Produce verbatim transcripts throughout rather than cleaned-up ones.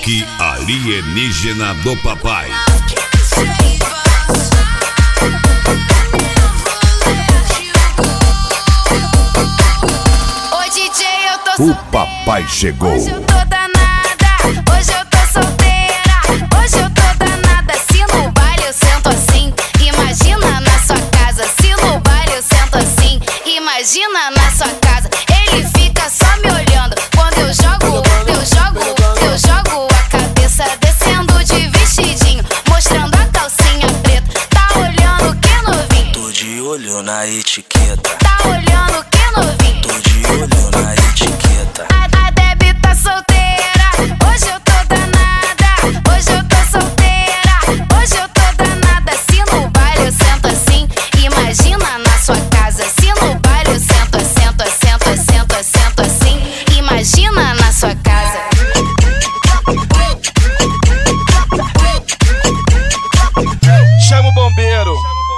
Reboque alienígena do papai. Oi, D J, eu tô O papai chegou. Hoje eu tô danada, hoje eu tô solteira. Hoje eu tô danada, se no baile eu sento assim. Imagina na sua casa, se no baile eu sento assim. Imagina na sua casa, ele fica só me olhando. Quando eu jogo, eu jogo, eu jogo a cabeça descendo de vestidinho, mostrando a calcinha preta. Tá olhando que novinho? Tô de olho na etiqueta. Tá olhando que novinho? Tô de olho na etiqueta. A, a Debbie tá solteira, hoje eu tô danada. Hoje eu tô solteira, hoje eu tô danada. Se no baile eu sento assim, imagina na sua casa. Se no baile eu sento, sento, sento, sento, sento assim, imagina na sua casa. Chama o bombeiro.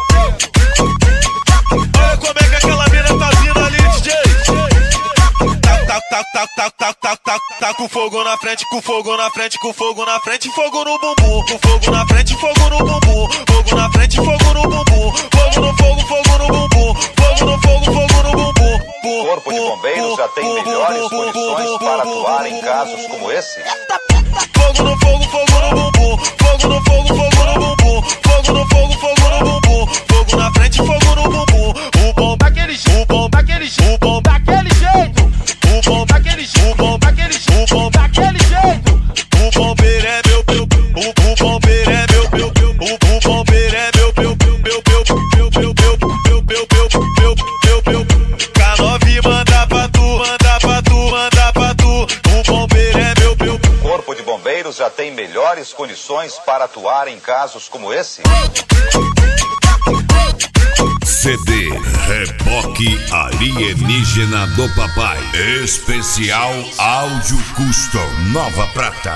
Olha como é que aquela mina tá vindo ali, D J. Tá, tá, tá, tá, tá, tá, tá, tá, tá com fogo na frente, com fogo na frente, com fogo na frente, fogo no bumbum. Com fogo na frente, fogo no bumbum. Fogo na frente, fogo no bumbum. Fogo no fogo, fogo no bumbum. Fogo no fogo, fogo no bumbum. O Corpo de Bombeiros já tem melhores condições para atuar em casos como esse. Fogo no fogo, fogo no bumbum. Fogo no fogo, fogo no bumbum. Fogo no fogo, fogo no bumbum. Fogo na frente, fogo no bumbum. O bom daquele jeito, o bom daquele jeito, o bom daquele jeito. O bom daquele jeito, o bom daquele jeito, o bom daquele jeito. O bombeiro é meu, meu, o, o bombeiro é meu, meu, meu, o, o bombeiro é meu, meu, meu, meu, meu, meu, meu, meu, meu, meu, meu, meu, meu, meu. K nove manda pra tu, manda pra tu, manda pra tu. O bombeiro é meu, meu. O Corpo de Bombeiros já tem melhores condições para atuar em casos como esse. C D Reboque alienígena do papai. Especial Áudio Custom Nova Prata.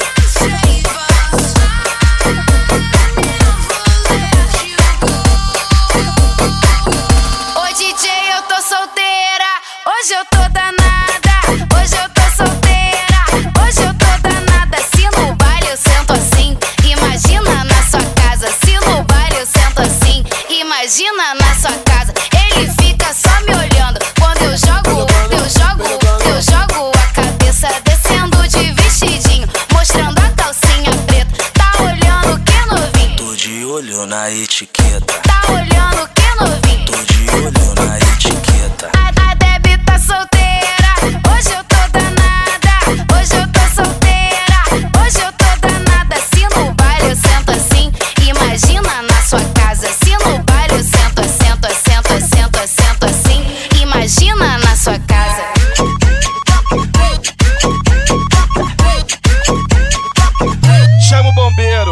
Oi, D J, eu tô solteira. Hoje eu tô danada. Hoje eu tô solteira. Hoje eu tô danada. Se no baile eu sento assim, imagina na sua casa. Se no baile eu sento assim, imagina na sua casa. Ele fica só me olhando. Quando eu jogo, eu jogo, eu jogo a cabeça descendo de vestidinho, mostrando a calcinha preta. Tá olhando que novinho? Tô de olho na etiqueta. Tá olhando que novinho? Tô de olho na etiqueta. A, a Debbie tá solteira, hoje eu tô danada. Hoje eu tô solteira, hoje eu tô danada. Se no baile eu sento assim, imagina na sua casa. Se no baile eu sento, sento, sento, sento, sento assim, imagina na sua casa. Chama o bombeiro.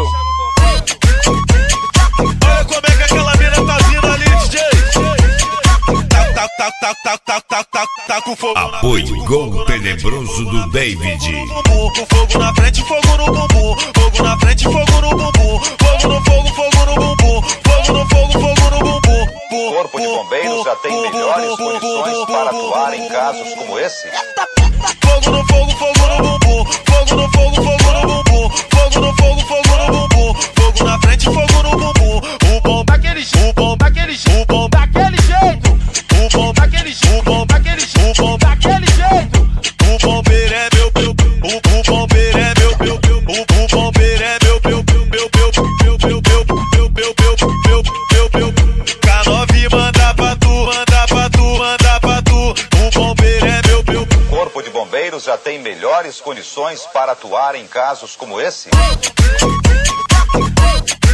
Olha como é que aquela mina tá vindo ali, D J. Tá, tá, tá, tá, tá, tá, tá, tá, tá com fogo. Apoio Gol Tenebroso do David. Com fogo na frente, fogo no bumbum. Fogo na frente, fogo no bumbum. Fogo no fogo, fogo no bumbum. Fogo no fogo, fogo no bumbum. O Corpo de Bombeiros já tem melhores condições para atuar em casos como esse. Fogo no fogo, fogo no bumbum. Fogo no fogo, fogo no bumbum. Fogo no fogo, fogo no bumbum. Fogo na frente, fogo no bumbum. O bom daquele jeito, o bom daquele jeito, o bom daquele jeito. O bom daquele jeito, o bom daquele jeito, o bom daquele jeito. O bombeiro é meu, meu, o, o bombeiro é meu, meu, meu, o, o bombeiro é meu, meu, meu, meu, meu, meu, meu, meu, meu, meu, meu, meu, meu, meu. K nove manda pra tu, manda pra tu, manda pra tu. O bombeiro é meu, meu. O Corpo de Bombeiros já tem melhores condições para atuar em casos como esse.